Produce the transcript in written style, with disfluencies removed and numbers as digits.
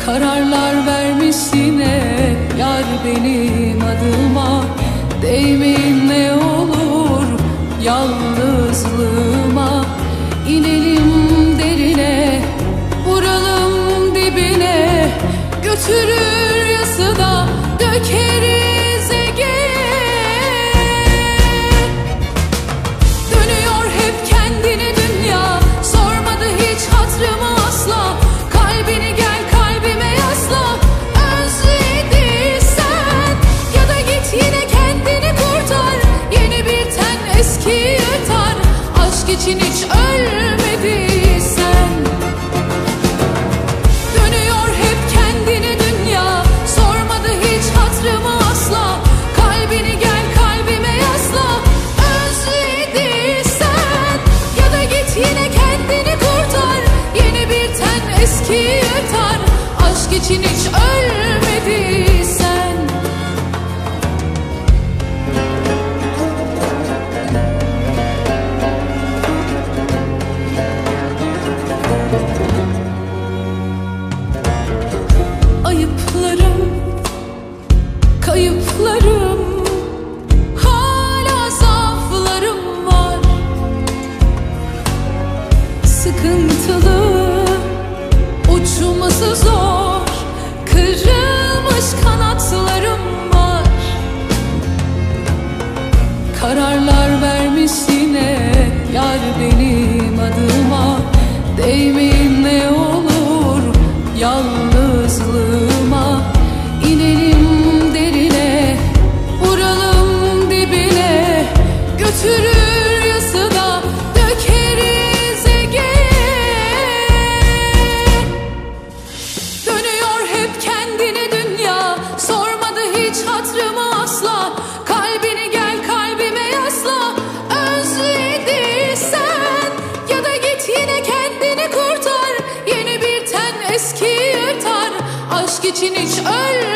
Kararlar vermişsin hep yar benim adıma. Değmeyin ne olur yalnızlığıma. İnelim derine, vuralım dibine. Götürür yası da dökeriz Ege'ye. Dönüyor hep kendini dünya, sormadı hiç hatrımı asla. Kalbini gel kalbime yasla, özlediysen ya da git yine kendini kurtar. Yeni bir ten eski yırtar, aşk için hiç ölmediysen. Dönüyor hep kendini dünya, sormadı hiç hatrımı asla. Kalbini gel kalbime yasla, özlediysen ya da git yine kendini kurtar. Yeni bir ten eski yırtar, aşk için hiç ölmediysen. Ayıplarım, kayıplarım, hala zaaflarım var. Sıkıntılı, uçması zor, kırılmış kanatlarım var. Kararlar vermişsin hep yar benim adıma. Değmeyin ne olur yalnızlığıma. İnelim derine, vuralım dibine. Götürür yası da dökeriz Ege'ye. Dönüyor hep kendini dünya, sormadı hiç hatrımı asla. Kalbini gel kalbime yasla, özlediysen ya da git yine kendini kurtar. Yeni bir ten eski yırtar, aşk için hiç